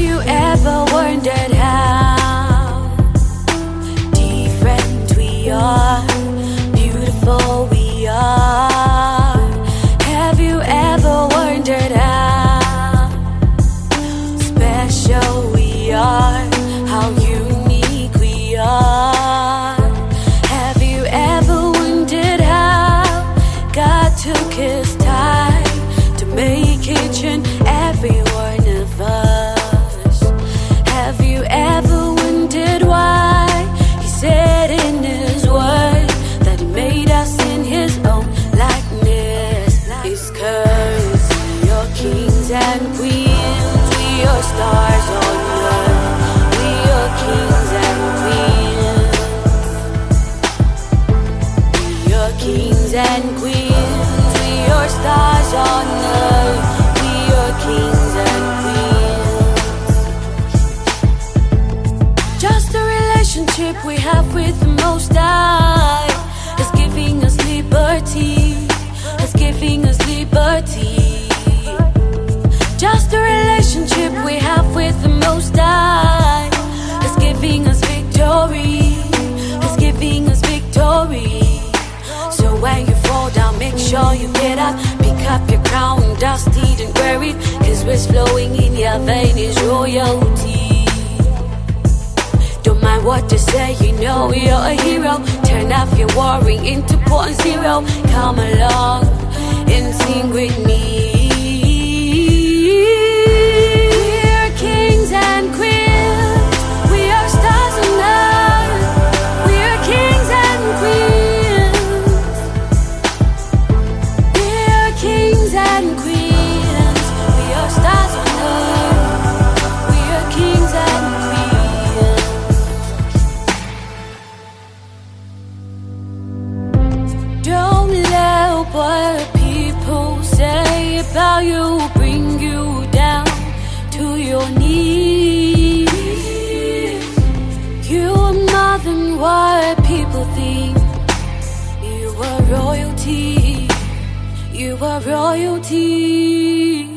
you ever wondered how different we are, beautiful we are? Have you ever wondered how special we are, how unique we are? Have you ever wondered how God took His time to make each and every one of us? Have you ever wondered why He said in His word that He made us in His own likeness? It's 'cause we are kings and queens, we are stars on earth, we are kings and queens. We are kings and queens, we are stars on earth, we are kings and queens. Just the relationship we have with the Most High is giving us liberty, is giving us liberty. Just the relationship we have with the Most High is giving us victory, is giving us victory. So when you fall down, make sure you get up, pick up your crown, dust it and wear it, 'cause what's flowing in your vein is royalty. Don't mind what they say, you know you're a hero. Turn off your worrying into point zero. Come along and sing with me. We're kings and queens, we are stars on earth, we are kings and queens. We are kings and queens, we are stars on earth, we are kings and queens. Don't let what people say about you bring you down to your knees. You are more than what people think. You are royalty, you are royalty.